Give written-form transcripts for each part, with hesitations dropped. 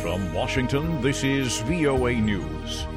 From Washington, this is VOA News.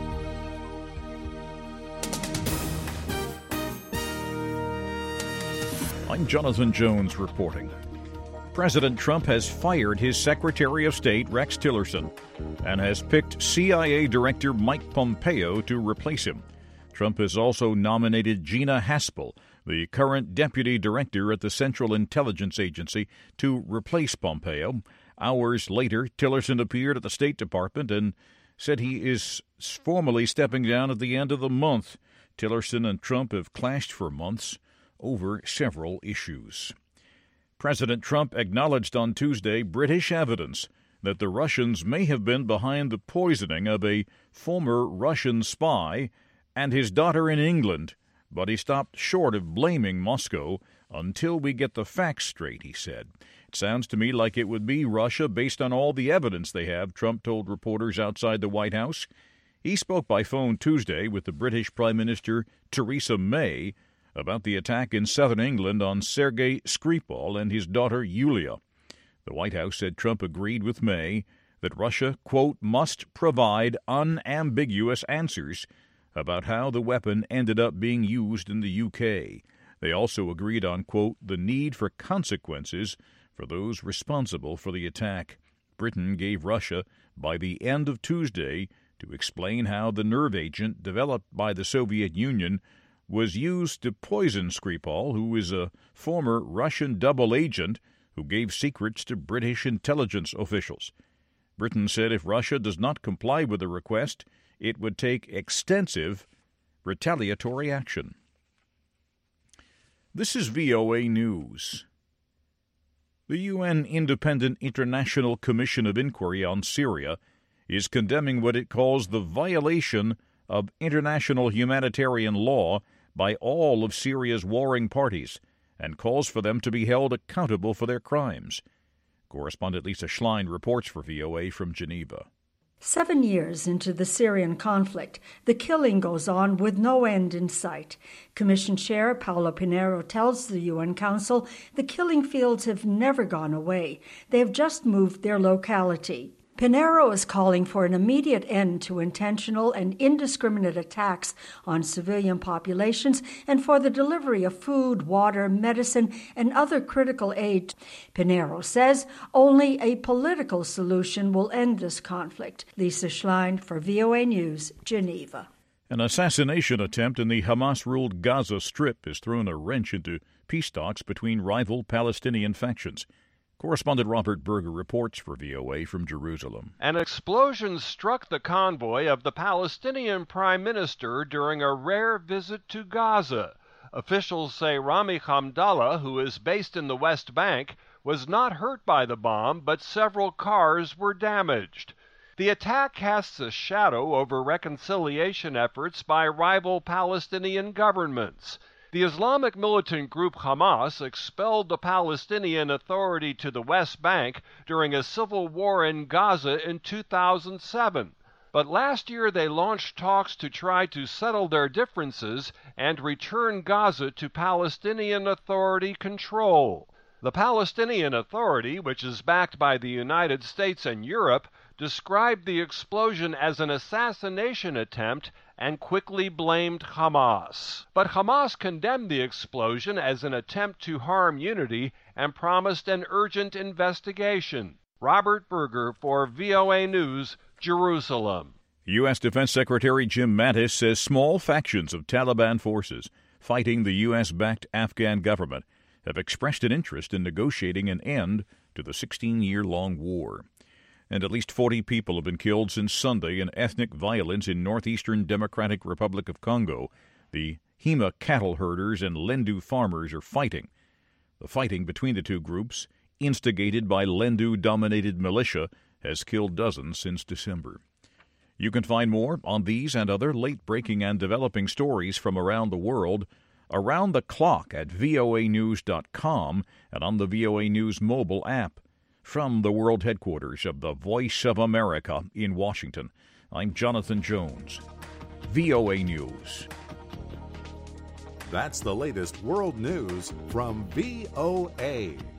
I'm Jonathan Jones reporting. President Trump has fired his Secretary of State, Rex Tillerson, and has picked CIA Director Mike Pompeo to replace him. Trump has also nominated Gina Haspel, the current Deputy Director at the Central Intelligence Agency, to replace Pompeo. Hours later, Tillerson appeared at the State Department and said he is formally stepping down at the end of the month. Tillerson and Trump have clashed for months over several issues. President Trump acknowledged on Tuesday British evidence that the Russians may have been behind the poisoning of a former Russian spy and his daughter in England, but he stopped short of blaming Moscow until we get the facts straight, he said. It sounds to me like it would be Russia based on all the evidence they have, Trump told reporters outside the White House. He spoke by phone Tuesday with the British Prime Minister Theresa May about the attack in southern England on Sergei Skripal and his daughter Yulia. The White House said Trump agreed with May that Russia, quote, must provide unambiguous answers about how the weapon ended up being used in the UK. They also agreed on, quote, the need for consequences for those responsible for the attack. Britain gave Russia by the end of Tuesday to explain how the nerve agent developed by the Soviet Union was used to poison Skripal, who is a former Russian double agent who gave secrets to British intelligence officials. Britain said if Russia does not comply with the request, it would take extensive retaliatory action. This is VOA News. The UN Independent International Commission of Inquiry on Syria is condemning what it calls the violation of international humanitarian law by all of Syria's warring parties and calls for them to be held accountable for their crimes. Correspondent Lisa Schlein reports for VOA from Geneva. 7 years into the Syrian conflict, the killing goes on with no end in sight. Commission Chair Paolo Pinheiro tells the UN Council the killing fields have never gone away. They have just moved their locality. Pinheiro is calling for an immediate end to intentional and indiscriminate attacks on civilian populations and for the delivery of food, water, medicine, and other critical aid. Pinheiro says only a political solution will end this conflict. Lisa Schlein for VOA News, Geneva. An assassination attempt in the Hamas-ruled Gaza Strip has thrown a wrench into peace talks between rival Palestinian factions. Correspondent Robert Berger reports for VOA from Jerusalem. An explosion struck the convoy of the Palestinian Prime Minister during a rare visit to Gaza. Officials say Rami Hamdallah, who is based in the West Bank, was not hurt by the bomb, but several cars were damaged. The attack casts a shadow over reconciliation efforts by rival Palestinian governments. The Islamic militant group Hamas expelled the Palestinian Authority to the West Bank during a civil war in Gaza in 2007. But last year they launched talks to try to settle their differences and return Gaza to Palestinian Authority control. The Palestinian Authority, which is backed by the United States and Europe, described the explosion as an assassination attempt and quickly blamed Hamas. But Hamas condemned the explosion as an attempt to harm unity and promised an urgent investigation. Robert Berger for VOA News, Jerusalem. U.S. Defense Secretary Jim Mattis says small factions of Taliban forces fighting the U.S.-backed Afghan government have expressed an interest in negotiating an end to the 16-year-long war. And at least 40 people have been killed since Sunday in ethnic violence in northeastern Democratic Republic of Congo. The Hema cattle herders and Lendu farmers are fighting. The fighting between the two groups, instigated by Lendu-dominated militia, has killed dozens since December. You can find more on these and other late-breaking and developing stories from around the world around the clock at voanews.com and on the VOA News mobile app. From the world headquarters of the Voice of America in Washington, I'm Jonathan Jones, VOA News. That's the latest world news from VOA.